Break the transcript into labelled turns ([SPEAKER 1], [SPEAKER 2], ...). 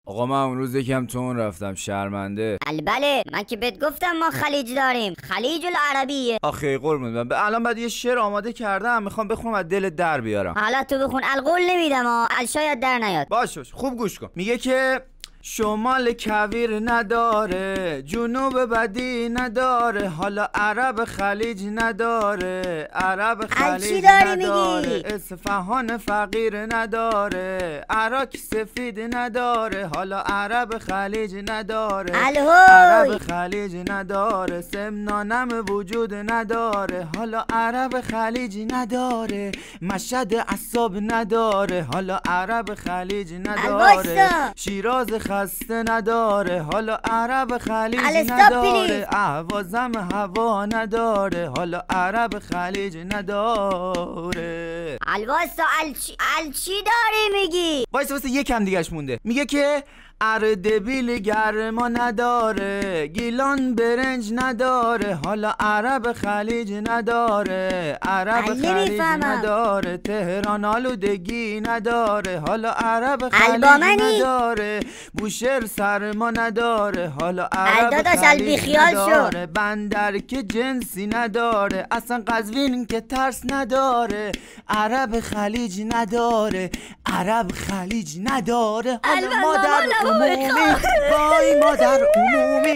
[SPEAKER 1] آقا من اون روز یکم تون رفتم، شرمنده.
[SPEAKER 2] بله من که بهت گفتم ما خلیج داریم، خلیج العربیه.
[SPEAKER 1] آخه قربون من الان بعد یه شعر آماده کردم، میخوام بخونم از دل در بیارم.
[SPEAKER 2] حالا تو بخون، القول نمیدم شاید در نیاد.
[SPEAKER 1] باشه خوب گوش کن. میگه که شمال کویر نداره، جنوب بدی نداره، حالا عرب خلیج نداره، عرب خلیج نداره، اصفهان فقیر نداره، عراق سفید نداره، حالا عرب خلیج نداره، عرب خلیج نداره، سمنانم وجود نداره، حالا عرب خلیج نداره، مشهد عصاب نداره، حالا عرب خلیج نداره، شیراز خسته نداره، حالا عرب خلیج نداره، اهوازم هوا نداره، حالا عرب خلیج نداره.
[SPEAKER 2] الواسا چی داری میگی؟
[SPEAKER 1] واسه یکم دیگهش مونده. میگه که اردبیل گرما نداره، گیلان برنج نداره، حالا عرب خلیج نداره، عرب خلیج نداره، تهران آلودگی نداره، حالا عرب خلیج نداره، بوشهر سرما نداره، حالا عرب خلیج نداره، بندر که جنسی نداره، اصلا قزوین که ترس نداره، عرب خلیج نداره، عرب خلیج نداره، حالا مادر عمومی وای مادر عمومی.